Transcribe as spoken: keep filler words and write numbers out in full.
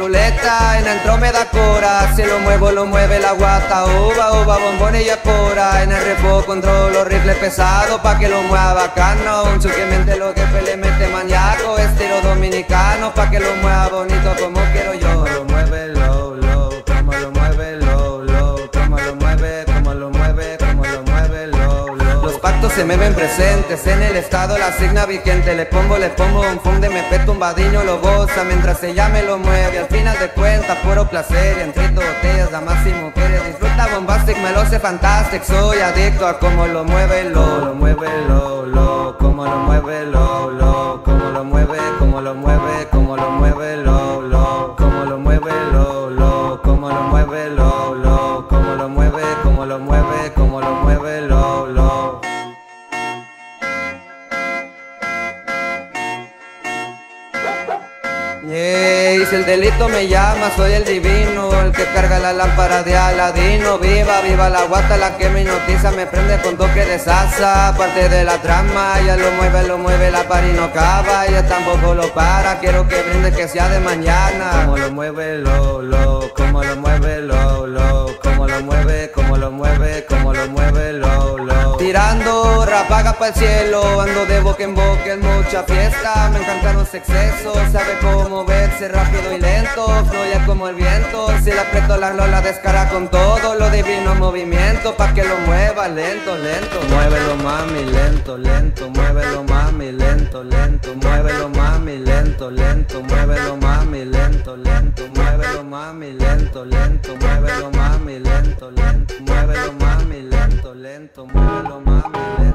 piruleta, en el tro me da cora. Si lo muevo, lo mueve la guata. Uva, uva, bombón y espora. En el repo controlo rifle pesado pa' que lo mueva bacano. Un chuquemente lo que le mete maníaco, estilo dominicano, pa' que lo mueva bonito como quiero yo. Lo mueve low, low, como lo mueve low, low, como lo mueve, como lo mueve, como lo mueve low, low. Los pactos se me ven presentes, en el estado la signa vigente. Le pongo, le pongo un funde, me peto un vadiño, lo goza mientras ella me lo mueve. Al final de cuentas, puro placer, y entre botellas, damas y mujeres. Disfruta bombastic, me lo sé fantastic. Soy adicto a como lo mueve low, lo mueve low, low, como lo mueve low, low, como lo mueve, como lo mueve, como lo mueve low, low, como lo mueve low, low, como lo mueve low, low, como lo mueve, como lo mueve, como lo mueve low, low. Yeah, y si el delito me llama, soy el divino, el que carga la lámpara de Aladino. Viva, viva la guata, la que me hipnotiza, me prende con toque de salsa. Parte de la trama, ya lo mueve, lo mueve, la pari no acaba, ella tampoco lo para. Quiero que brinde, que sea de mañana. Como lo mueve, lo, lo, como lo mueve, lo, lo, como lo mueve, como lo mueve, como lo mueve, lo, lo. Tirando ráfagas para el cielo, ando de boca en boca en mucha fiesta. Me encantan los excesos, sabe cómo moverse rápido y lento, fluye como el viento. Si le aprieto la lola descara con todo lo divino movimiento, pa' que lo mueva lento, lento. Muévelo mami, lento, lento. Muévelo mami, lento, lento. Muévelo mami, lento, lento. Muévelo mami, lento, lento. Muévelo mami, lento, lento. Muévelo mami, lento, lento. Muévelo mami, lento, lento. Muévelo mami, lento.